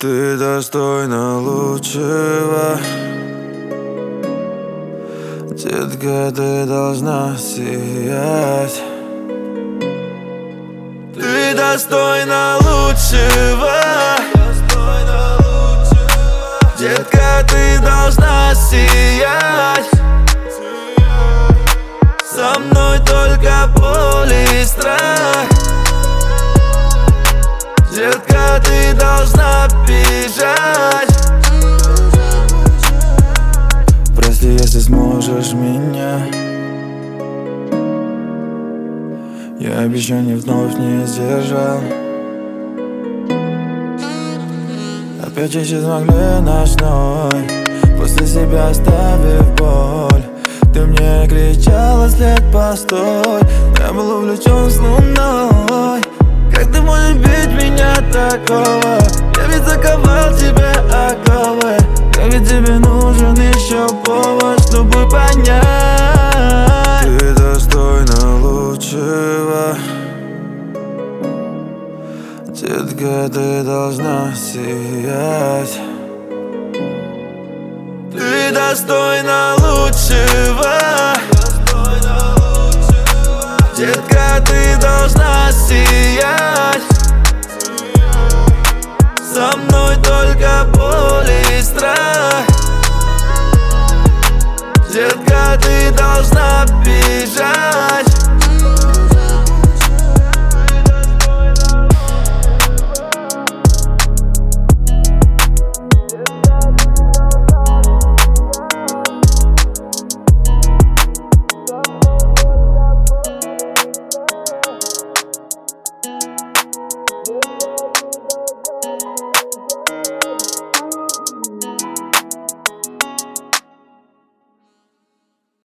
Ты достойна лучшего, детка, ты должна сиять. Ты достойна лучшего, детка, ты должна сиять. Со мной только боль и страх. Детка, ты должна бежать. Прости, если сможешь меня. Я обещаний вновь не сдержал. Опять исчез могли ночной, после себя оставив боль. Ты мне кричала след постой. Я был увлечен с луной. Как ты можешь бить меня такого? Я ведь заковал тебе оковы. Как ведь тебе нужен еще повод, чтобы понять. Ты достойна лучшего, детка, ты должна сиять. Ты достойна лучшего, детка, ты должна сиять. Со мной только боль и страх. Детка, ты должна